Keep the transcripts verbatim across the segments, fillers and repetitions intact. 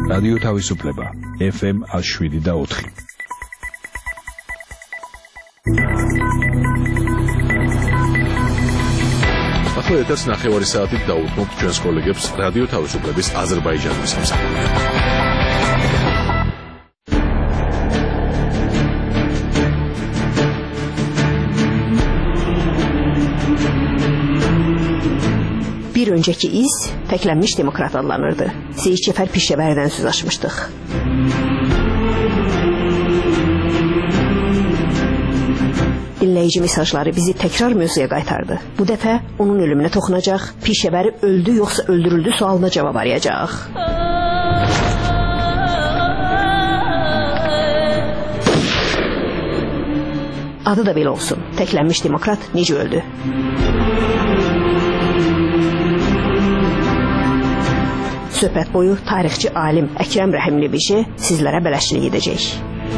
რადიო თავისუფლება ეფ ემ one seven და four. ახლა ეთერს ნახევარი საათით დაუთმობთ ჩვენს კოლეგებს რადიო თავისუფლების აზერბაიჯანის სამსახურიდან. Bir önceki iz Təklenmiş Demokrat adlanırdı. Seyit Cəfər Pişəvəridən söz açmışdıq. Dinləyici mesajları bizi təkrar mövzuya qaytardı. Bu dəfə onun ölümünə toxunacaq, Pişəvəri öldü yoxsa öldürüldü sualına cavab arayacaq. Adı da belə olsun. Təklenmiş Demokrat necə öldü? Söhbət boyu tarixçi alim Əkrəm Rəhimlibişi sizlərə bələşçilik edəcək.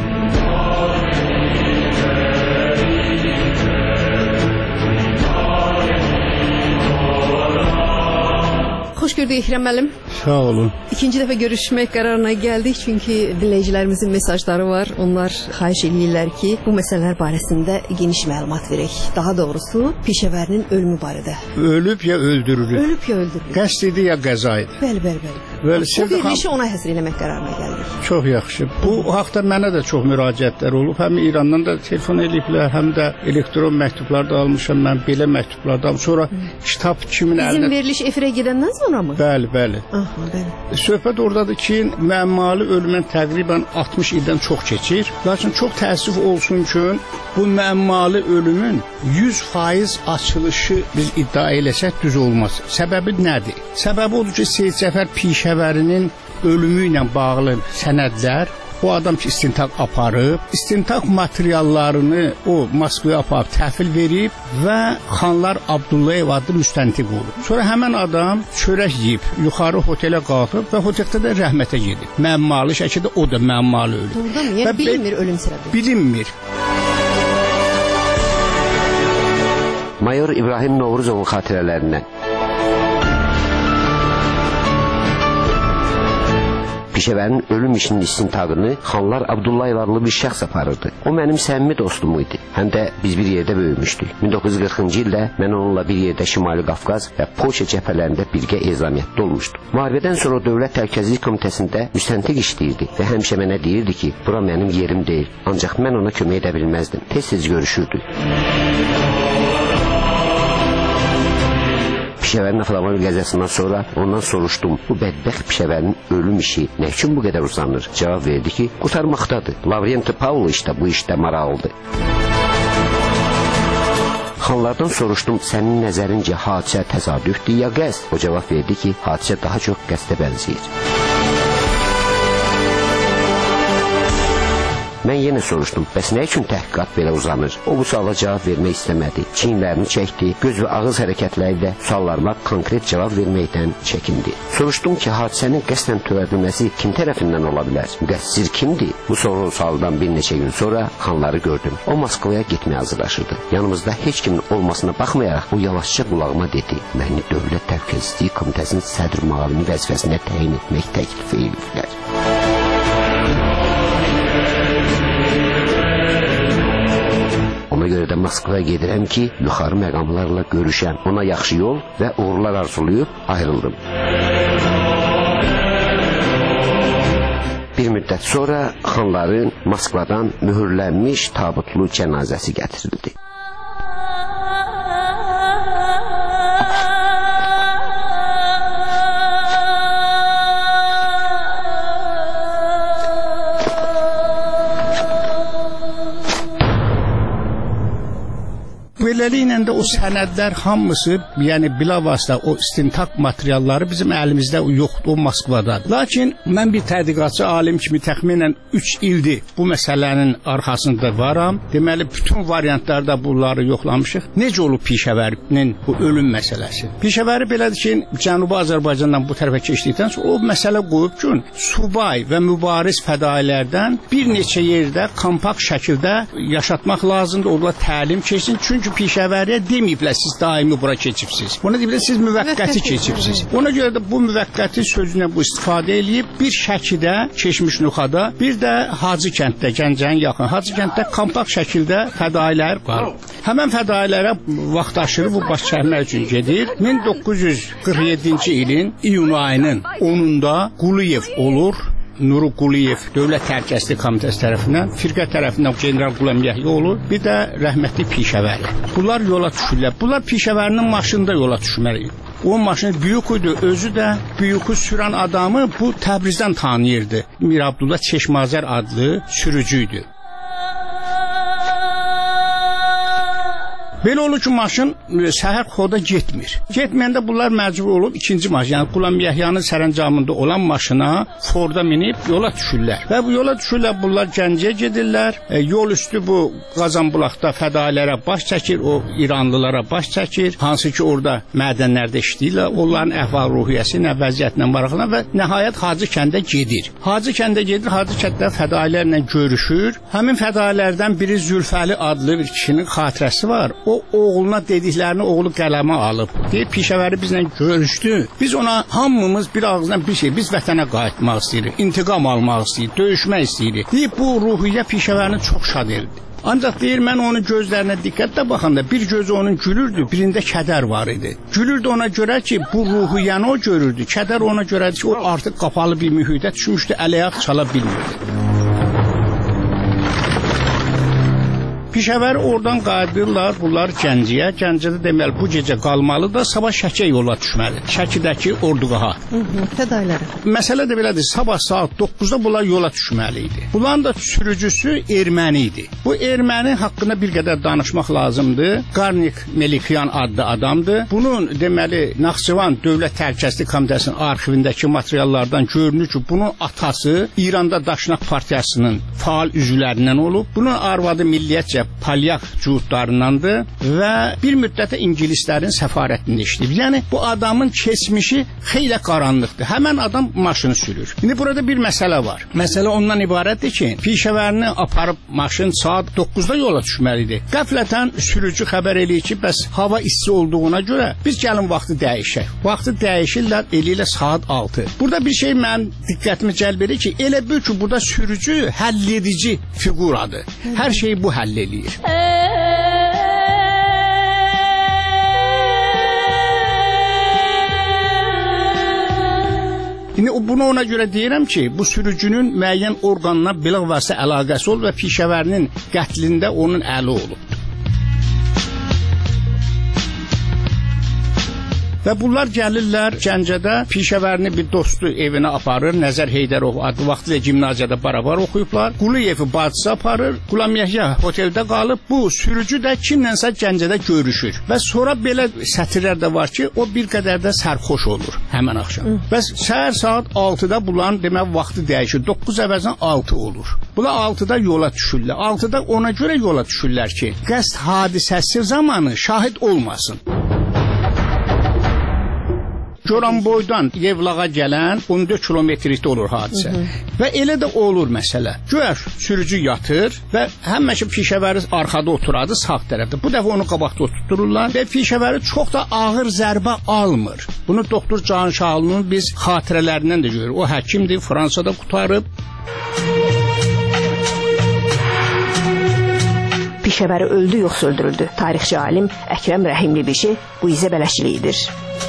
Hoş gördük İkrem müəllim. Sağ olun. İkinci dəfə görüşmək qərarına gəldik çünki dinləyicilərimizin mesajları var. Onlar xahiş edirlər ki, bu məsələlər barəsində geniş məlumat verək. Daha doğrusu Pişəvərinin ölümü barədə. Ölüb ya öldürülüb? Ölüb ya öldürülüb. Qəsd idi ya qəza idi? Bəli, bəli, bəli. Bəli, bu verilişi ona həsr eləmək qərarına gəldik. Çox yaxşı. Bu haqda mənə də çox müraciətlər olub. Həm İrandan da telefon ediblər, həm də elektron məktublar da almışam. Mən belə məktublar da almışam. Sonra kitab kimin əlində? Bizim veriliş efirə gedəndən sonra mı? Bəli, bəli. Aha, bəli. Söhbət oradadır ki, müəmmalı ölümün təqribən altmış ildən çox keçir. Lakin çox təəssüf olsun ki, bu müəmmalı ölümün yüz faiz açılışı biz iddia eləsək düz olmaz. Səbəbi nədir? Səbəbi odur ki, Seyid Cəfər Pişəvərinin ölümü ilə bağlı sənədlər, o adam ki istintaq aparıb, istintaq materiallarını o Moskvaya aparıb təhvil verib və Xanlar Abdullayev adlı müstəntiq olub. Sonra həmən adam çörək yeyib, yuxarı otelə qalxıb və oteldə də rəhmətə gedib. Məmmalı şəkildə o da məmmalı ölüb. Doğrudan mı? Yəni bilinmir ölüm səbəbi. Bilinmir. Mayor İbrahim Novruzovun xatirələrindən Pişəvərin ölüm işinin istintaqını Xanlar Abdullayev adlı bir şəxs aparırdı. O mənim səmimi dostum idi. Həm də biz bir yerdə böyümüşdük. min doqquz yüz qırxıncı ildə mən onunla bir yerdə Şimali Qafqaz və Polşa cəbhələrində birgə ezamiyyətdə olmuşduq. Müharibədən sonra Dövlət Təhlükəsizlik Komitəsində müstəntiq işləyirdi və həmişə mənə deyirdi ki, bura mənim yerim deyil. Ancaq mən ona kömək edə bilməzdim. Tez-tez görüşürdük. Pişəvərin Aframan qəzasından sonra ondan soruşdum, bu bədbəxt Pişəvərin ölüm işi nə üçün bu qədər uzanır? Cavab verdi ki, qurtarmaqdadır. Lavrenti Pavlo işte bu işdə maraqlıdır. Xanlardan soruşdum, sənin nəzərincə hadisə təsadüfdür ya qəsd? O cavab verdi ki, hadisə daha çox qəsdə bənzəyir. Mən yenə soruşdum, bəs nə üçün təhqiqat belə uzanır? O bu suala cavab vermək istəmədi. Çiyinlərini çəkdi, göz və ağız hərəkətləri ilə suallarıma konkret cavab verməkdən çəkindi. Soruşdum ki, hadisənin qəsdən törədilməsi kim tərəfindən ola bilər? Müqəssir kimdir? Bu soru sualdan bir neçə gün sonra Xanları gördüm. O Moskvaya getməyə hazırlaşırdı. Yanımızda heç kimin olmasına baxmayaraq o yavaşca qulağıma dedi, məni Dövlət Təhlükəsizlik Komitəsinin sədr müavini vəzifəsinə təyin etmək təklif ediblər. Ona görə də Moskvaya gedirəm ki, yuxarı məqamlarla görüşəm. Ona yaxşı yol və uğurlar arzulayıb ayrıldım. Bir müddət sonra Xanların Moskvadan mühürlənmiş tabutlu cənazəsi gətirildi. Beləliklə də o sənədlər hamısı, yəni bilavasitə o istintaq materialları bizim əlimizdə yoxdur, o Moskvadadır. Lakin mən bir tədqiqatçı alim kimi təxminən üç ildir bu məsələnin arxasında varam. Deməli, bütün variantlarda bunları yoxlamışıq. Necə olub Pişəvərinin bu ölüm məsələsi? Pişəvəri belədir ki, Cənubi Azərbaycandan bu tərəfə keçdikdən sonra o məsələ qoyub ki, subay və mübariz fədailərdən bir neçə yerdə kompakt şəkildə yaşatmaq lazımdır, orada təlim keçsin. Çünki Pişəvəri Pişəvəriyə deməyiblər siz daimi bura keçibsiz. Ona deyiblər siz müvəqqəti keçibsiz. Ona görə də bu müvəqqəti sözünə bu istifadə eləyib bir Şəkidə, Keçmiş Nuxada, bir də Hacı kənddə, Gəncənin yaxın Hacı kənddə kompakt şəkildə fədailər qalıb. Həmən fədailərə vaxtaşırı bu baş çəkmək üçün gedir. min doqquz yüz qırx yeddinci ilin iyun ayının onunda Quliyev olur. Nuru Quliyev Dövlət Təhlükəsizlik Komitəsi tərəfindən, firqə tərəfindən general Qulam Yəhya olur, bir də rəhmətli Pişəvəri. Bunlar yola düşürlər. Bunlar Pişəvərinin maşında yola düşməli. O maşın büyük idi, özü də büyükü sürən adamı bu Təbrizdən tanıyırdı. Mir Abdullah Çeşmazər adlı sürücü idi. Belə olur ki, maşın səhər xoda getmir. Getməyəndə bunlar məcbur olub ikinci maşın, yəni Qulam Yəhyanın sərəncamında olan maşına Forda minib yola düşürlər. Və bu yola düşürlər, bunlar Gəncəyə gedirlər. E, yol üstü bu Qazanbulaqda fədailərə baş çəkir, o İranlılara baş çəkir. Hansı ki, orada mədənlərdə işləyirlər. Onların əhval-ruhiyyəsi ilə, vəziyyətlə maraqlanır və nəhayət Hacı kəndə gedir. Hacı kəndə gedir, Hacı kəndə fədailərlə görüşür. Həmin fədailərdən biri Zülfəli adlı bir kişinin xatirəsi var. O oğluna dediklərini oğlu qələmə alıb. Deyib Pişəvəri bizlə görüşdü. Biz ona hamımız bir ağızdan bir şey, biz vətənə qayıtmaq istəyirik, intiqam almaq istəyirik, döyüşmək istəyirik. Deyib bu ruhiyyə Pişəvərini çox şad etdi. Ancaq deyir, mən onun gözlərinə diqqətlə baxanda bir gözü onun gülürdü, birində kədər var idi. Gülürdü ona görə ki, bu ruhiyyəni o görürdü. Kədər ona görədir ki, o artıq qapalı bir mühitə düşmüşdü, əl-ayaq çala bilmirdi. Pişəvəri oradan qayıdırlar, bunlar Gəncəyə. Gəncədə deməli bu gecə qalmalı da sabah Şəkiyə yola düşməli. Şəkidəki ordugaha. Fədailərə. Məsələ də belədir. Sabah saat doqquzda bunlar yola düşməli idi. Bunların da sürücüsü erməni idi. Bu erməni haqqında bir qədər danışmaq lazımdır. Qarnik Melikyan adlı adamdır. Bunun deməli Naxçıvan Dövlət Təhlükəsizlik Komitəsinin arxivindəki materiallardan görünür ki, bunun atası İranda Daşnak Partiyasının faal üzvlərindən olub. Bunun arvadı milliyyətcə Palyak cuhudlarındandır və bir müddətə ingilislərin səfarətində işləyib. Yəni bu adamın keçmişi xeyli qaranlıqdır. Həmən adam maşını sürür. İndi burada bir məsələ var. Məsələ ondan ibarətdir ki, Pişəvərini aparıb maşın saat doqquzda yola düşməlidir. Qəflətən sürücü xəbər eləyir ki, bəs hava isti olduğuna görə biz gəlin vaxtı dəyişək. Vaxtı dəyişirlər, eləyirlər saat altı. Burada bir şey mənim diqqətimi cəlb edir ki, elə bil ki, burada sürücü həlledici fiquradır. Hər şeyi bu həll eləyir. İndi bunu ona görə deyirəm ki, bu sürücünün müəyyən orqanına belə vasitə əlaqəsi olub və Pişəvərinin qətlində onun əli olub. Və bunlar gəlirlər Gəncədə, Pişəvərini bir dostu evinə aparır, Nəzər Heydərov adlı vaxtilə gimnaziyada barabar oxuyublar. Quliyevi bacısı aparır, Qulam Yəhya oteldə qalıb, bu sürücü də kimlənsə Gəncədə görüşür. Və sonra belə sətirlər də var ki, o bir qədər də sərxoş olur həmən axşam. Və səhər saat altıda bunların demək vaxtı dəyişir, doqquz əvəzdən altı olur. Bunlar altıda yola düşürlər. altıda ona görə yola düşürlər ki, qəsd hadisəsi zamanı şahid olmasın. Goranboydan Yevlağa gələn on dörd kilometrlikdə olur hadisə. Hı -hı. Və elə də olur məsələ. Gör, sürücü yatır və həmişə Pişəvəri arxada oturadı, sağ tərəfdə. Bu dəfə onu qabaqda oturtururlar və Pişəvəri çox da ağır zərbə almır. Bunu doktor Can Şahlının biz xatirələrindən də görürük. O həkimdir, Fransada qutarıb. Pişəvəri öldü, yoxsa öldürüldü? Tarixçi alim Əkrəm Rəhimlibişi bu izə bələşliyidir.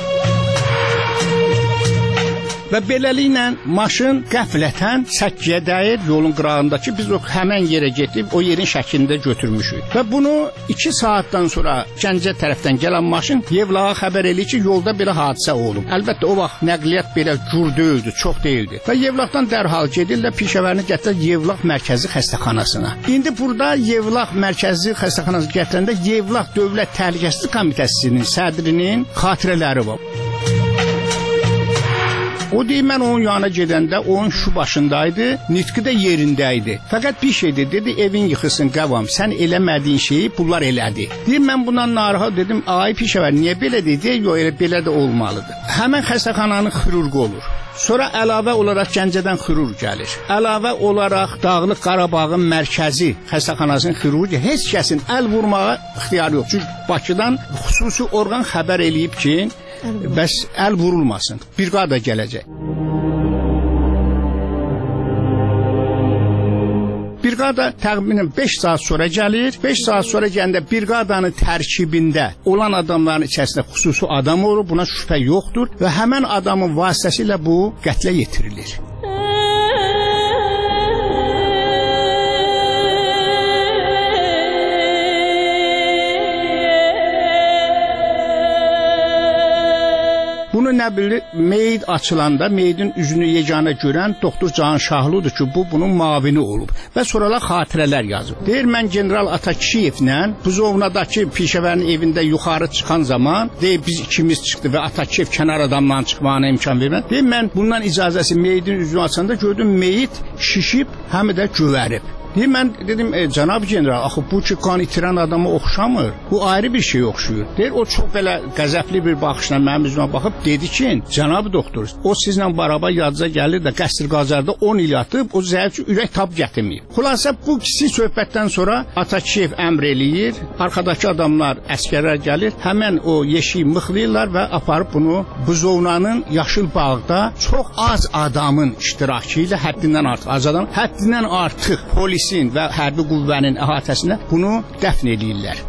Və beləliklə maşın qəflətən səkkiyə dəyir yolun qırağındakı, biz o həmən yerə getib o yerin şəklində götürmüşük. Və bunu iki saatdan sonra Gəncə tərəfdən gələn maşın Yevlağa xəbər eləyir ki, yolda belə hadisə olub. Əlbəttə o vaxt nəqliyyat belə cür deyildi, çox deyildi. Və Yevlaqdan dərhal gedirlər Pişəvərini gətirir Yevlaq mərkəzi xəstəxanasına. İndi burada Yevlaq mərkəzi xəstəxanasına gətirəndə Yevlaq Dövlət Təhlükəsizlik Komitəsinin sədrinin xatirələri var. O deyir, mən onun yanına gedəndə onun şu başındaydı, nitqi də yerindəydi. Fəqət bir şeydir, dedi, evin yıxılsın qavam, sən eləmədiyin şeyi bunlar elədi. Deyir, mən bundan narahat dedim, ay Pişəvər, niyə belə dedi? Yox, elə belə də olmalıdır. Həmən xəstəxananın xirurqu olur. Sonra əlavə olaraq Gəncədən xirurq gəlir. Əlavə olaraq Dağlıq Qarabağın mərkəzi xəstəxanasının xirurqu heç kəsin əl vurmağa ixtiyarı yox. Çünki Bakıdan xüsusi orqan xəbər eləyib ki, bəs əl vurulmasın. Briqada gələcək. Briqada təxminən beş saat sonra gəlir. beş saat sonra gəndə briqadanın tərkibində olan adamların içərisində xüsusi adam olur. Buna şübhə yoxdur və həmin adamın vasitəsilə bu qətlə yetirilir. Bunu nə bilir, meyid açılanda meyidin üzünü yeganə görən doktor Cahan Şahlıdır ki, bu bunun mavini olub və sonralar xatirələr yazıb. Deyir, mən General Atakişiyevlə Buzovnadakı Pişəvərin evində yuxarı çıxan zaman, deyir, biz ikimiz çıxdı və Atakişiyev kənar adamla çıxmağına imkan vermədi. Deyir, mən bundan icazəsi meyidin üzünü açanda gördüm, meyid şişib, həm də gövərib. Deyir, mən dedim, e, cənab general, axı bu ki, qan itirən adama oxşamır, bu ayrı bir şey oxşuyur. Deyir, o çox belə qəzəbli bir baxışla mənim üzümə baxıb dedi ki, cənab doktor, o sizlə bərabər yazıca gəlir də qəsr Qacarda on il yatıb, o zəif ürək tab gətirməyib. Xülasə, bu kiçik söhbətdən sonra Atakişiyev əmr eləyir, arxadakı adamlar, əskərlər gəlir, həmən o yeşiyi mıxlayırlar və aparıb bunu Buzovnanın Yaşıl Bağda çox az adamın iştirakı ilə həddindən artıq, az adam, həddindən artıq polis və hərbi qüvvənin əhatəsində bunu dəfn edirlər.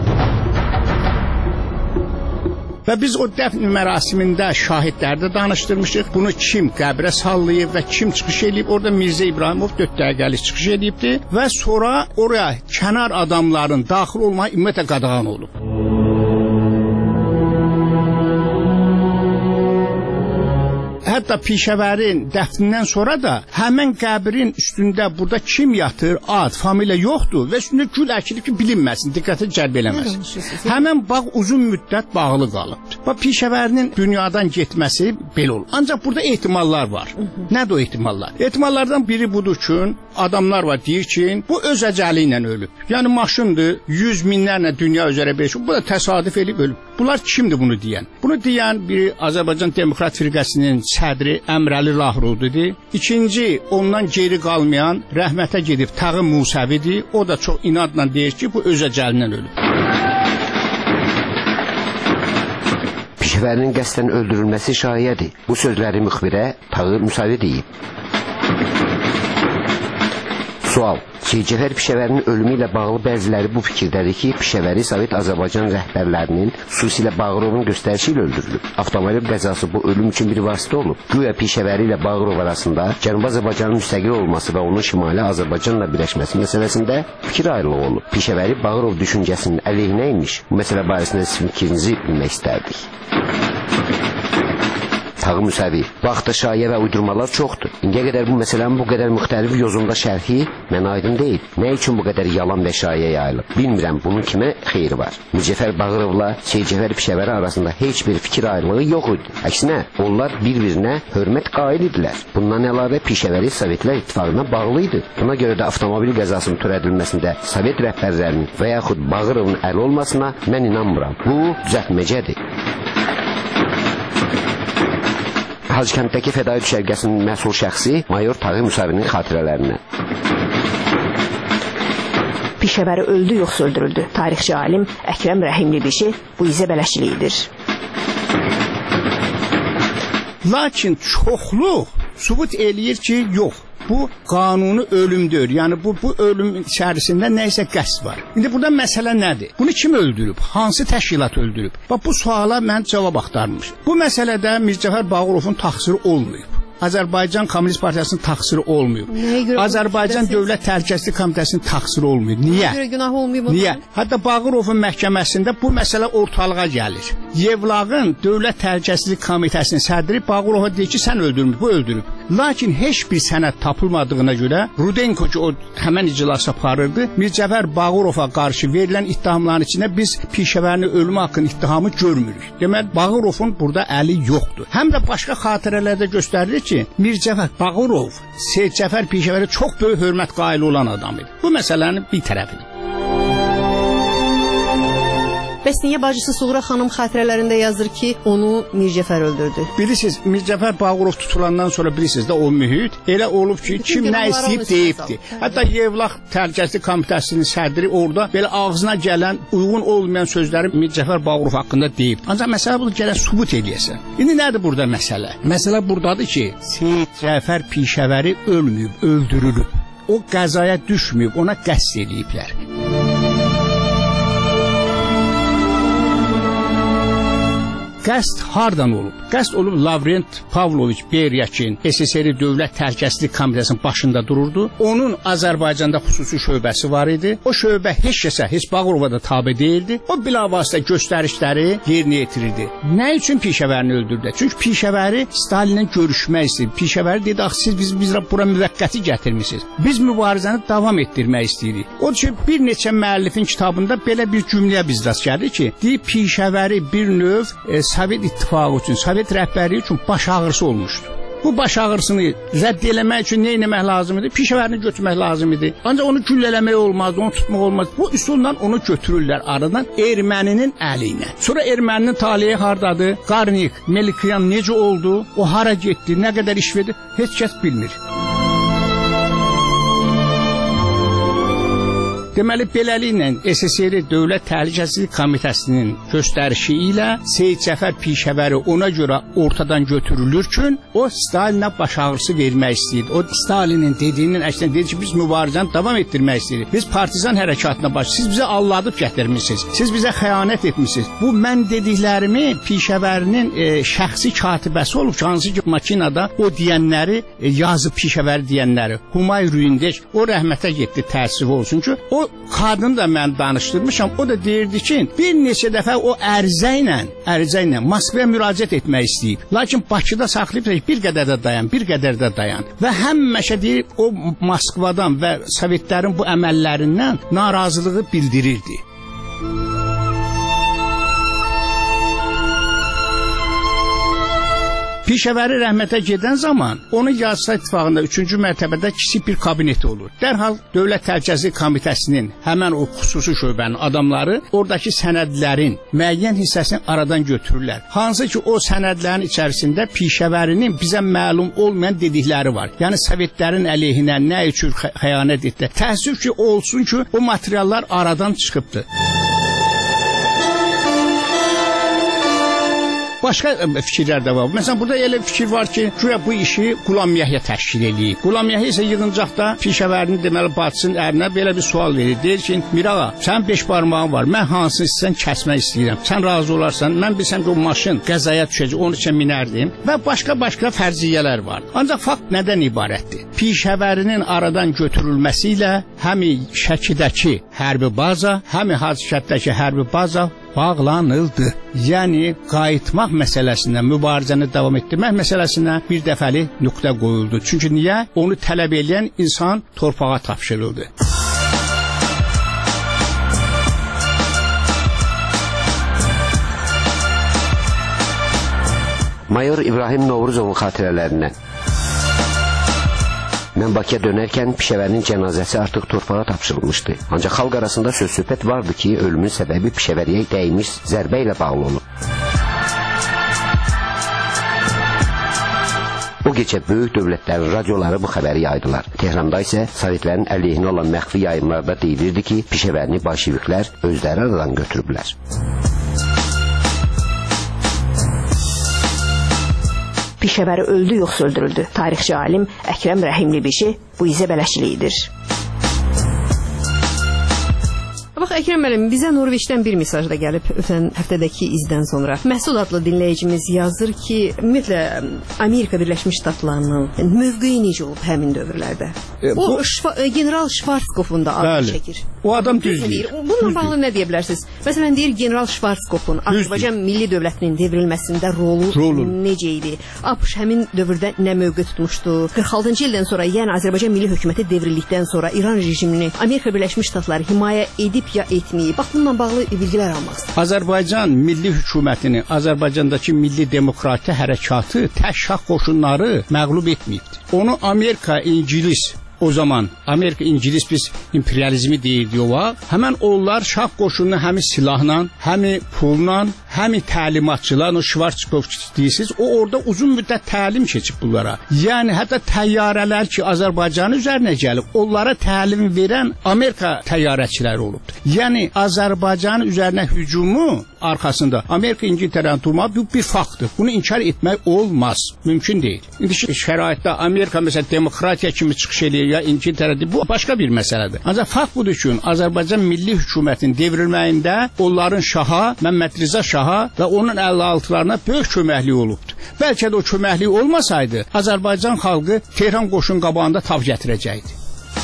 Və biz o dəfn mərasimində şahidlərdə danışdırmışıq. Bunu kim qəbrə sallayıb və kim çıxış edib? Orada Mirzə İbrahimov dörd dəqiqəlik çıxış edibdi və sonra oraya kənar adamların daxil olmağı ümumiyyətlə qadağan olub. Hətta Pişəvərin dəfnindən sonra da həmən qəbrin üstündə burada kim yatır, ad, familiya yoxdur və üstündə gül əkilib ki, bilinməsin, diqqəti cəlb eləməsin. Həmən bağ uzun müddət bağlı qalıb. Və Pişəvərinin dünyadan getməsi belə olur. Ancaq burada ehtimallar var. Nədir o ehtimallar? Ehtimallardan biri budur ki, adamlar var deyir ki, bu öz əcəli ilə ölüb. Yəni maşındır, yüz minlərlə dünya üzərə beşib, bu da təsadüf edib ölüb. Bunlar kimdir bunu deyən? Bunu deyən biri Azərbaycan Demokrat Firqəsinin sədri Əmrəli Lahrudidir. İkinci, ondan geri qalmayan rəhmətə gedib Tağı Musəvidir. O da çox inadla deyir ki, bu öz əcəlindən ölüb. Pişəvərinin qəsdən öldürülməsi şayədir. Bu sözləri müxbirə Tağı Musəvi deyib. Sual. Cəfər Pişəvərinin ölümü ilə bağlı bəziləri bu fikirdədir ki, Pişəvəri Sovet Azərbaycan rəhbərlərinin, xüsusilə Bağırovun göstərişi ilə öldürülüb. Avtomobil qəzası bu ölüm üçün bir vasitə olub. Güya Pişəvəri ilə Bağırov arasında Cənubi Azərbaycanın müstəqil olması və onun şimali Azərbaycanla birləşməsi məsələsində fikir ayrılığı olub. Pişəvəri Bağırov düşüncəsinin əleyhinə imiş. Bu məsələ barəsində sizin fikrinizi bilmək istərdik. Tağı Musəvi, vaxtda şayə və uydurmalar çoxdur. İndiyə qədər bu məsələnin bu qədər müxtəlif yozunda şərhi mənə aydın deyil. Nə üçün bu qədər yalan və şayə yayılıb? Bilmirəm, bunun kimə xeyri var. Mircəfər Bağırovla Cəfər Pişəvəri arasında heç bir fikir ayrılığı yox idi. Əksinə, onlar bir-birinə hörmət qail idilər. Bundan əlavə Pişəvəri Sovetlər İttifaqına bağlı idi. Buna görə də avtomobil qəzasının törədilməsində Sovet rəhbərlərinin və yaxud Bağırovun əli olmasına mən inanmıram. Bu düzəltməcədir. Hacıkənddəki fədai düşərgəsinin məsul şəxsi mayor Tağı Musəvinin xatirələrinə. Pişəvəri öldü, yoxsa öldürüldü? Tarixçi alim Əkrəm Rəhimlibişi bu izə bələşliyidir. Lakin çoxluq sübut eləyir ki, yox. Bu qanuni ölümdür. Yəni bu bu ölüm içərisində nə isə qəsd var. İndi burada məsələ nədir? Bunu kim öldürüb? Hansı təşkilat öldürüb? Bax bu suala mən cavab axtarmışam. Bu məsələdə Mircəfər Bağırovun təqsiri olmayıb. Azərbaycan Kommunist Partiyasının təqsiri olmayıb. Azərbaycan Dövlət Təhlükəsizlik Komitəsinin təqsiri olmayıb. Niyə? Günah olmayıb. Niyə? Hətta Bağırovun məhkəməsində bu məsələ ortalığa gəlir. Yevlağın Dövlət Təhlükəsizlik Komitəsinin sədri Bağırova deyir ki, sən öldürmüş, bu öldürüb. Lakin heç bir sənəd tapılmadığına görə Rudenko ki, o həmən iclası aparırdı. Mirzəcəfər Bağırova qarşı verilən ittihamların içində biz Pişəvərinin ölümü haqqında ittihamı görmürük. Deməli, Bağırovun burada əli yoxdur. Həm də başqa xatirələrdə göstərilir ki, Mirzəcəfər Bağırov Seyid Cəfər Pişəvərə çox böyük hörmət qaili olan adam idi. Bu məsələnin bir tərəfidir. Bəs niyə bacısı Suğra xanım xatirələrində yazır ki, onu Mirzəcəfər öldürdü? Bilirsiniz, Mirzəcəfər Bağırov tutulandan sonra bilirsiniz də o mühit elə olub ki, kim nə istəyib deyibdi. Hətta Yevlax Təhlükəsizlik Komitəsinin sədri orada belə ağzına gələn, uyğun olmayan sözləri Mirzəcəfər Bağırov haqqında deyib. Ancaq məsələ bunu gələn sübut eləyəsən. İndi nədir burada məsələ? Məsələ buradadır ki, Seyid Cəfər Pişəvəri ölməyib, öldürülüb. O qəzaya düşməyib, ona qəsd eləyiblər. Qəsd hardan olub? Qəsd olub Lavrent Pavloviç Beryakin S S R Dövlət Təhlükəsizlik Komitəsinin başında dururdu. Onun Azərbaycanda xüsusi şöbəsi var idi. O şöbə heç kəsə, heç Bağırova da tabe deyildi. O bilavasitə göstərişləri yerinə yetirirdi. Nə üçün Pişəvərini öldürdü? Çünki Pişəvəri Stalinlə görüşmək istəyirdi. Pişəvəri dedi, axı siz biz, biz bura müvəqqəti gətirmisiniz. Biz mübarizəni davam etdirmək istəyirik. O ki, bir neçə müəllifin kitabında belə bir cümləyə biz rast gəldik ki, deyib Pişəvəri bir növ e, Sovet İttifaqı üçün, Sovet rəhbərliyi üçün baş ağrısı olmuşdu. Bu baş ağrısını rədd eləmək üçün nə etmək lazım idi? Pişəvərini götürmək lazım idi. Ancaq onu güllələmək olmazdı, onu tutmaq olmazdı. Bu üsulla onu götürürlər aradan erməninin əliylə. Sonra erməninin taleyi hardadır? Qarnik, Melikyan necə oldu? O hara getdi? Nə qədər iş verdi? Heç kəs bilmir. Deməli, beləliklə S S R Dövlət Təhlükəsizlik Komitəsinin göstərişi ilə Seyid Cəfər Pişəvəri ona görə ortadan götürülür ki, o Stalinə baş ağrısı vermək istəyirdi. O Stalinin dediyinin əksinə dedi ki, biz mübarizəni davam etdirmək istəyirik. Biz partizan hərəkatına baş, siz bizə alladıb gətirmisiniz. Siz bizə xəyanət etmisiniz. Bu mən dediklərimi Pişəvərinin e, şəxsi katibəsi olub ki, hansı ki makinada o deyənləri e, yazıb Pişəvəri deyənləri. Humay Rüyündəş o rəhmətə getdi, təəssüf olsun ki, o qadını da mən danışdırmışam. O da deyirdi ki, bir neçə dəfə o ərizə ilə, ərizə ilə Moskvaya müraciət etmək istəyib. Lakin Bakıda saxlayıb bir qədər də dayan, bir qədər də dayan. Və həmişə deyir, o Moskvadan və Sovetlərin bu əməllərindən narazılığı bildirirdi. Pişəvəri rəhmətə gedən zaman onun Yazıçılar İttifaqında üçüncü mərtəbədə kiçik bir kabineti olur. Dərhal Dövlət Təhlükəsizlik Komitəsinin həmən o xüsusi şöbənin adamları oradakı sənədlərin müəyyən hissəsini aradan götürürlər. Hansı ki o sənədlərin içərisində Pişəvərinin bizə məlum olmayan dedikləri var. Yəni Sovetlərin əleyhinə nə üçün xəyanət etdi. Təəssüf ki olsun ki o materiallar aradan çıxıbdı. Başqa fikirlər də var. Məsələn, burada elə fikir var ki, güya bu işi Qulam Yəhya təşkil eləyib. Qulam Yəhya isə yığıncaqda Pişəvərinin deməli bacısının ərinə belə bir sual verir. Deyir ki, Mirağa, sənin beş barmağın var. Mən hansını istəyirsən kəsmək istəyirəm. Sən razı olarsan, mən bilsəm ki, o maşın qəzaya düşəcək, onun üçün minərdim. Və başqa-başqa fərziyyələr var. Ancaq fakt nədən ibarətdir? Pişəvərinin aradan götürülməsi ilə həm Şəkidəki hərbi baza, həm Hacıkətdəki hərbi baza bağlanıldı. Yəni qayıtmaq məsələsinə, mübarizəni davam etdirmək məsələsinə bir dəfəli nöqtə qoyuldu. Çünki niyə? Onu tələb edən insan torpağa tapşırıldı. Mayor İbrahim Novruzovun xatirələrindən. Mən Bakıya dönərkən Pişəvərinin cənazəsi artıq torpağa tapşırılmışdı. Ancaq xalq arasında söz-söhbət vardı ki, ölümün səbəbi Pişəvəriyə dəymiş zərbə ilə bağlı olub. O gecə böyük dövlətlərin radioları bu xəbəri yaydılar. Tehranda isə Sovetlərin əleyhinə olan məxfi yayımlarda deyilirdi ki, Pişəvərini bolşeviklər özləri aradan götürüblər. Pişəvəri öldü yoxsa öldürüldü? Tarixçi alim Əkrəm Rəhimli Bişi bu izə bələşçiliyidir. Bax, Bax Əkrəm müəllim, bizə Norveçdən bir mesaj da gəlib ötən həftədəki izdən sonra. Məsud adlı dinləyicimiz yazır ki, ümumiyyətlə Amerika Birləşmiş Ştatlarının mövqeyi necə olub həmin dövrlərdə? E, bu, o Şva general Schwarzkopfun da adı çəkir. O adam düz deyir. Bununla bağlı nə deyə bilərsiniz? Məsələn, deyir general Schwarzkopfun Azərbaycan milli dövlətinin devrilməsində rolu, rolu necə idi? ABŞ həmin dövrdə nə mövqe tutmuşdu? qırx altıncı ildən sonra, yəni Azərbaycan milli hökuməti devrildikdən sonra İran rejimini Amerika Birləşmiş Ştatları himayə edib ya etməyib? Bax, bununla bağlı bilgilər almaq istəyir. Azərbaycan milli hökumətini, Azərbaycandakı milli demokratiya hərəkatı tək şah qoşunları məğlub etməyibdir. Onu Amerika, İngilis, o zaman Amerika, İngilis biz imperializmi deyirdi o vaxt. Həmən onlar şah qoşununu həmi silahla, həmi pulla, həmi təlimatçılar, o Schwarzkopf deyirsiniz, o orada uzun müddət təlim keçib bunlara. Yəni hətta təyyarələr ki Azərbaycanın üzərinə gəlib, onlara təlim verən Amerika təyyarəçiləri olubdur. Yəni Azərbaycanın üzərinə hücumu arxasında Amerika, İngiltərənin durmağı bu bir faktdır. Bunu inkar etmək olmaz, mümkün deyil. İndi şəraitdə Amerika məsələn demokratiya kimi çıxış eləyir ya İngiltərədir, bu başqa bir məsələdir. Ancaq fakt budur ki, Azərbaycan milli hökumətinin devrilməyində onların şaha, Məmməd Rza şaha və onun əlli altılarına böyük köməkliyi olubdur. Bəlkə də o köməkliyi olmasaydı, Azərbaycan xalqı Tehran qoşun qabağında tab gətirəcəkdi.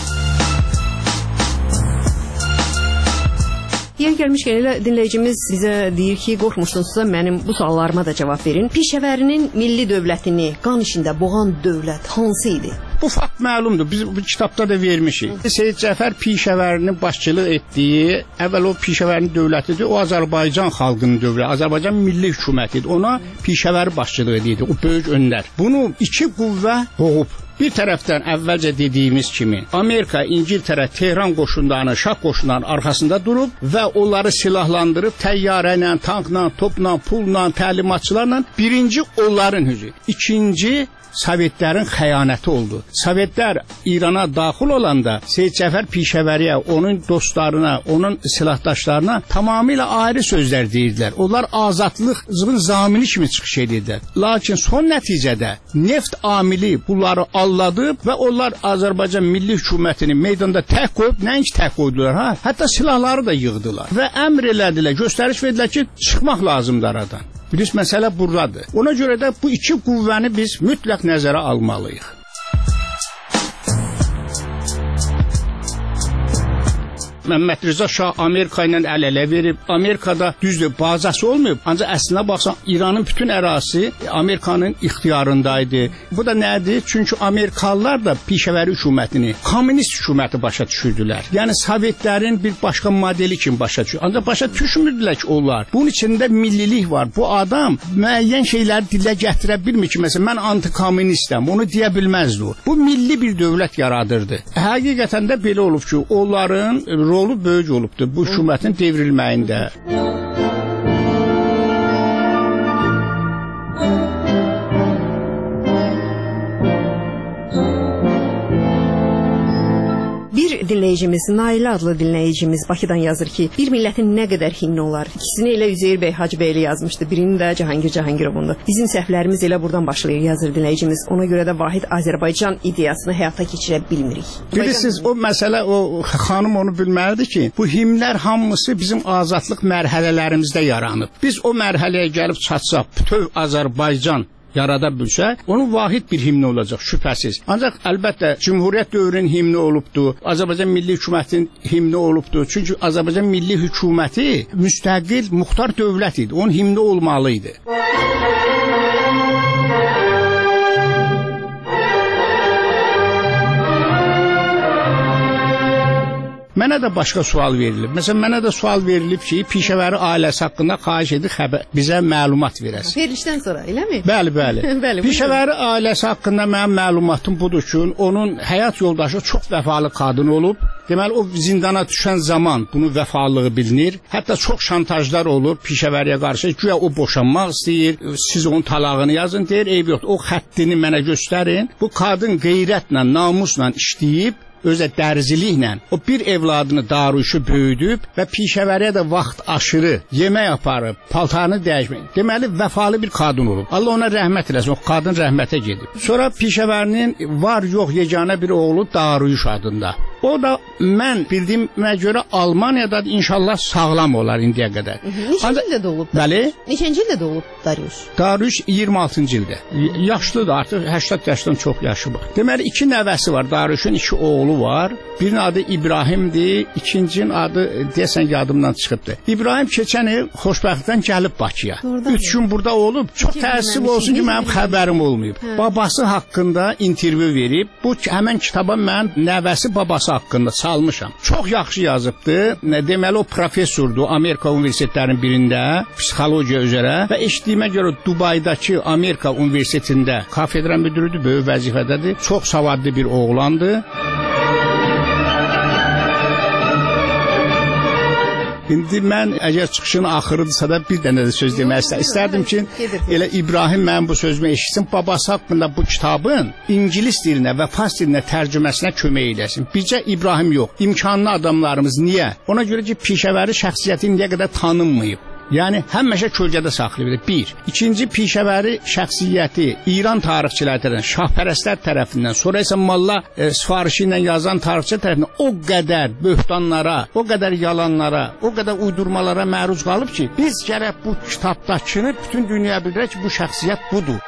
Yer gəlmişkən elə dinləyicimiz bizə deyir ki, qorxmuşsunuzsa mənim bu suallarıma da cavab verin. Pişəvərinin milli dövlətini qan içində boğan dövlət hansı idi? Bu fakt məlumdur. Biz bu kitabda da vermişik. Seyid Cəfər Pişəvərinin başçılıq etdiyi, əvvəl o Pişəvərinin dövlətidir, o Azərbaycan xalqının dövləti, Azərbaycan milli hökumətidir. Ona Pişəvər başçılıq edirdi, o böyük öndər. Bunu iki qüvvə boğub. Bir tərəfdən əvvəlcə dediyimiz kimi Amerika, İngiltərə, Tehran qoşunlarını, şah qoşunlarının arxasında durub və onları silahlandırıb təyyarə ilə, tankla, topla, pulla, təlimatçılarla birinci onların hücum. İkinci Sovetlərin xəyanəti oldu. Sovetlər İrana daxil olanda Seyid Cəfər Pişəvəriyə, onun dostlarına, onun silahdaşlarına tamamilə ayrı sözlər deyirdilər. Onlar azadlığın zamini kimi çıxış edirlər. Lakin son nəticədə neft amili bunları alladıb və onlar Azərbaycan milli hökumətini meydanda tək qoyub, nəinki tək qoydular, ha? Hətta silahları da yığdılar və əmr elədilər, göstəriş verdilər ki, çıxmaq lazımdır aradan. Biz məsələ buradadır. Ona görə də bu iki qüvvəni biz mütləq nəzərə almalıyıq. Məmməd Rza Şah Amerika ilə əl-ələ verib, Amerikada düzdür, bazası olmayıb, ancaq əslinə baxsan İranın bütün ərazisi Amerikanın ixtiyarındaydı. Bu da nədir? Çünki Amerikalılar da Pişəvəri hökumətini, kommunist hökuməti başa düşürdülər. Yəni Sovetlərin bir başqa modeli kimi başa düşür. Ancaq başa düşmürdülər ki, onlar. Bunun içində millilik var. Bu adam müəyyən şeyləri dilə gətirə bilmir ki, məsələn, mən antikommunistəm, onu deyə bilməzdi o. Bu milli bir dövlət yaradırdı. Həqiqətən də belə olub ki, onların rolu böyük olubdur bu hökumətin devrilməyində. Bir dinləyicimiz, Nailə adlı dinləyicimiz Bakıdan yazır ki, bir millətin nə qədər himni olar? İkisini elə Üzeyir bəy Hacıbəyli yazmışdı, birini də Cahangir Cahangirovundu. Bizim səhvlərimiz elə buradan başlayır, yazır dinləyicimiz. Ona görə də vahid Azərbaycan ideyasını həyata keçirə bilmirik. Bilirsiniz, o məsələ, o xanım onu bilməlidir ki, bu himlər hamısı bizim azadlıq mərhələlərimizdə yaranıb. Biz o mərhələyə gəlib çatsaq, bütöv Azərbaycan yarada bilsə, onun vahid bir himni olacaq, şübhəsiz. Ancaq əlbəttə Cümhuriyyət dövrünün himni olubdur, Azərbaycan Milli Hökumətinin himni olubdur. Çünki Azərbaycan Milli Hökuməti müstəqil, muxtar dövlət idi, onun himni olmalıydı. Mənə də başqa sual verilib. Məsələn, mənə də sual verilib ki, Pişəvəri ailəsi haqqında xahiş edib xəbər, bizə məlumat verəsin. Verilişdən sonra, eləmi? Bəli, bəli. bəli Pişəvəri ailəsi haqqında mənim məlumatım budur ki, onun həyat yoldaşı çox vəfalı qadın olub. Deməli, o zindana düşən zaman bunun vəfalılığı bilinir. Hətta çox şantajlar olur Pişəvəriyə qarşı. Güya o boşanmaq istəyir, siz onun talağını yazın, deyir, eyb yox, o xəttini mənə göstərin. Bu qadın qeyrətlə, namusla işləyib, özə dərziliklə o bir evladını daruşu böyüdüb və Pişəvəriyə də vaxt aşırı yemək aparıb, paltarını dəyişmək. Deməli, vəfalı bir qadın olub. Allah ona rəhmət eləsin, o qadın rəhmətə gedib. Sonra Pişəvərinin var yox yeganə bir oğlu Daruyuş adında. O da mən bildiyimə görə Almaniyada inşallah sağlam olar indiyə qədər. Neçənci ildə doğulub? Bəli. Neçənci ildə doğulub Darius? Darius iyirmi altıncı ildə. Yaşlıdır artıq, səksən yaşdan çox yaşı var. Deməli iki nəvəsi var. Dariusun iki oğlu var. Birinin adı İbrahimdir, ikincinin adı deyəsən yadımdan çıxıbdı. İbrahim keçən il xoşbəxtlikdən gəlib Bakıya. üç gün burada olub. Çox təəssüf olsun ki, mənim xəbərim olmayıb. Hə. Babası haqqında intervyu verib. Bu həmin kitaba mən nəvəsi babası haqqında salmışam. Çox yaxşı yazıbdı. Deməli o professordur Amerika universitetlərinin birində, psixologiya üzrə və eşitdiyimə görə Dubaydakı Amerika universitetində kafedra müdürüdür, böyük vəzifədədir. Çox savadlı bir oğlandır. İndi mən əgər çıxışın axırıdırsa da bir dənə də söz demək istərdim. İstərdim ki, elə İbrahim mənim bu sözümü eşitsin, babası haqqında bu kitabın İngilis dilinə və fars dilinə tərcüməsinə kömək eləsin. Bircə İbrahim yox, imkanlı adamlarımız niyə? Ona görə ki, pişəvəri şəxsiyyəti indiyə qədər tanınmayıb. Yəni həmişə kölgədə saxlayır. Bir. İkinci pişəvəri şəxsiyyəti İran tarixçiləri tərəfindən, şahpərəstlər tərəfindən, sonra isə Molla e, sifarişi ilə yazan tarixçilər tərəfindən o qədər böhtanlara, o qədər yalanlara, o qədər uydurmalara məruz qalıb ki, biz gərək bu kitabdakını bütün dünyaya bildirək ki, bu şəxsiyyət budur.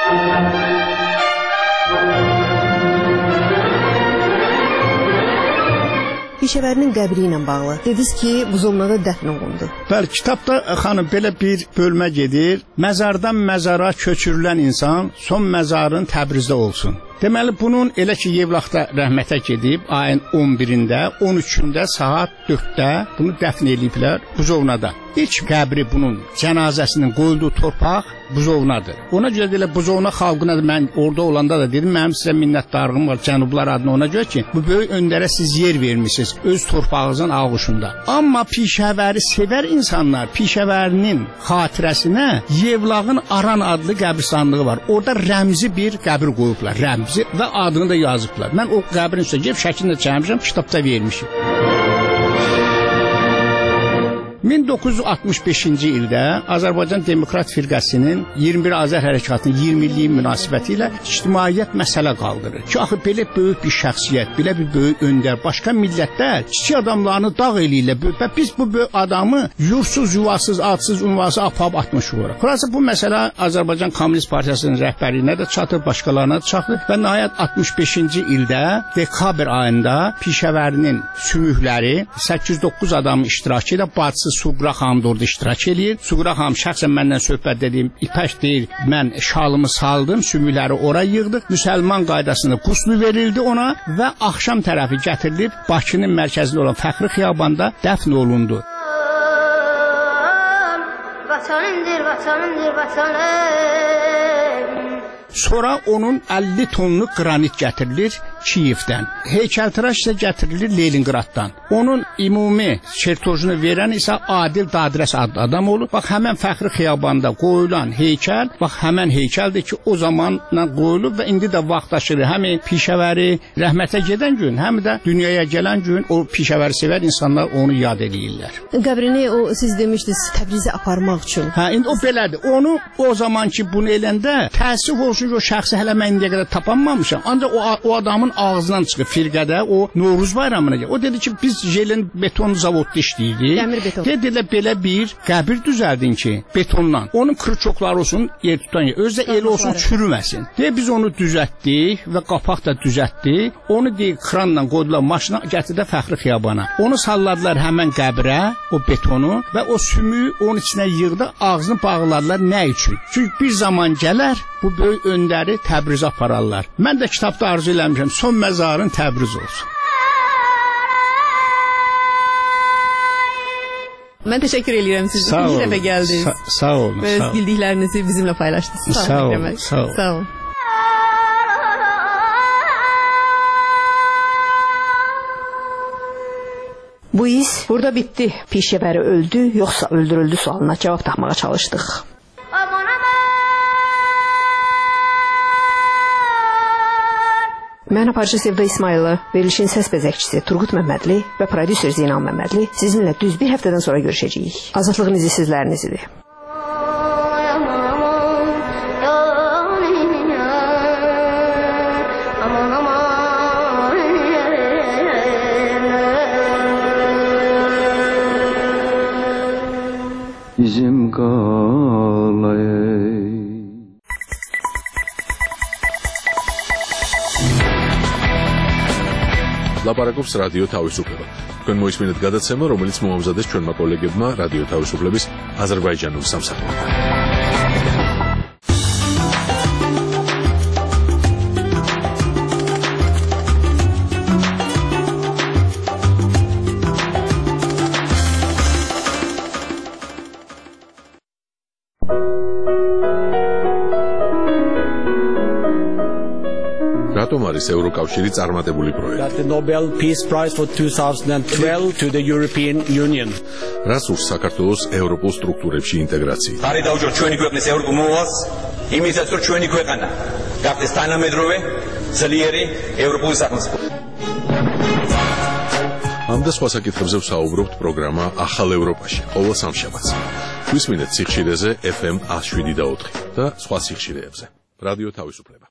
Pişəvərinin qəbri ilə bağlı. Dediniz ki, buzovnada dəfn olundu. Bəli, kitabda xanım belə bir bölmə gedir. Məzardan məzara köçürülən insan son məzarın Təbrizdə olsun. Deməli bunun elə ki Yevlaxda rəhmətə gedib ayın on birində, on üçündə saat dörddə bunu dəfn ediblər buzovnada. İlk qəbri bunun cənazəsinin qoyulduğu torpaq buzovnadır. Ona görə də elə buzovna xalqına da mən orada olanda da dedim, mənim sizə minnətdarlığım var cənublar adına ona görə ki, bu böyük öndərə siz yer vermisiniz öz torpağınızın ağuşunda. Amma pişəvəri sevər insanlar pişəvərinin xatirəsinə Yevlaxın Aran adlı qəbristanlığı var. Orada rəmzi bir qəbir qoyublar, rəmzi və adını da yazıblar. Mən o qəbrin üstə gəlib şəklini də çəkmişəm, kitabda vermişim. min doqquz yüz altmış beşinci ildə Azərbaycan Demokrat Firqəsinin iyirmi bir Azər Hərəkatının iyirmi illiyi münasibəti ilə ictimaiyyət məsələ qaldırır ki, axı belə böyük bir şəxsiyyət, belə bir böyük öndər, başqa millətlər kiçik adamlarını dağ eləyirlər və biz bu böyük adamı yursuz, yuvasız, adsız, unvasız apab atmış olaraq. Xülasə bu məsələ Azərbaycan Kommunist Partiyasının rəhbərliyinə də çatır, başqalarına da çatır və nəhayət altmış beşinci ildə dekabr ayında Pişəvərinin sümükləri səkkiz yüz doqquz adamın iştirakı ilə bacısı Suğra xanım da orada iştirak edir. Suğra xanım şəxsən məndən söhbət dediyim ipək deyil, mən şalımı saldım, sümükləri ora yığdıq. Müsəlman qaydasında quslu verildi ona və axşam tərəfi gətirilib Bakının mərkəzində olan Fəxri Xiyabanda dəfn olundu. Vətənimdir, vətənimdir, vətənim. Sonra onun əlli tonluq qranit gətirilir Kiyevdən. Heykəltıraş isə gətirilir Leninqraddan. Onun ümumi çertojunu verən isə Adil Dadires adlı adam olur. Bax, həmən Fəxri Xiyabanda qoyulan heykəl, bax, həmən heykəldir ki, o zamanla qoyulub və indi də vaxtaşırı həm pişəvəri rəhmətə gedən gün, həm də dünyaya gələn gün o pişəvəri sevər insanlar onu yad edirlər. Qəbrini o siz demişdiniz Təbrizə aparmaq üçün. Hə, indi o belədir. Onu o zaman ki bunu eləndə təəssüf olsun ki, o şəxsi hələ mən indiyə qədər tapanmamışam. Ancaq o, o adamın ağzından çıxıb firqədə o Novruz bayramına gəlir. O dedi ki, biz jelin beton zavodda işləyirdik. Dəmir beton. Dedilər belə bir qəbir düzəldin ki, betondan. Onun kırçokları olsun, yer tutan yer. Özdə elə olsun, çürüməsin. Deyə biz onu düzəltdik və qapaq da düzəltdik. Onu deyək, kranla qoydular maşına, gətirdə Fəxri Xiyabana. Onu salladılar həmən qəbrə, o betonu və o sümüyü onun içinə yığdı, ağzını bağladılar. Nə üçün? Çünki bir zaman gələr, bu böyük öndəri Təbrizə apararlar. Mən də kitabda arzu eləmişəm, son məzarın Təbriz olsun. Mən təşəkkür edirəm sizə. İki dəfə gəldiniz. Sa sağ olun. Və öz bildiklərinizi bizimlə paylaşdınız. Sağ, sağ olun. Sağ olun. Sağ olun. Bu iz burada bitdi. Pişəvəri öldü, yoxsa öldürüldü sualına cavab tapmağa çalışdıq. Mən aparıcı Sevda İsmayılı, verilişin səs bəzəkçisi Turqut Məmmədli və prodüser Zeynal Məmmədli sizinlə düz bir həftədən sonra görüşəcəyik. Azadlığın izi sizlərinizidir. ლაპარაკობს რადიო თავისუფლება. თქვენ მოისმინეთ გადაცემა, რომელიც მოამზადეს ჩვენმა კოლეგებმა რადიო თავისუფლების აზერბაიჯანულ სამსახურთან. რატომ არის ევროკავშირი წარმატებული პროექტი? The Nobel Peace Prize for twenty twelve to the European Union. რას ურს საქართველოს ევროპულ სტრუქტურებში ინტეგრაცია? არის დაუჯო ჩვენი ქვეყნის ევროპულ მოვალს, იმისაც რომ ჩვენი ქვეყანა გახდეს თანამედროვე, ძლიერი ევროპული სახელმწიფო. ამ და სხვა საკითხებზე ვსაუბრობთ პროგრამა ახალ ევროპაში, ყოველ სამშაბათს. გვისმინეთ სიხშირეზე ეფ ემ one oh seven და ოთხი და სხვა სიხშირეებზე. რადიო თავისუფლება.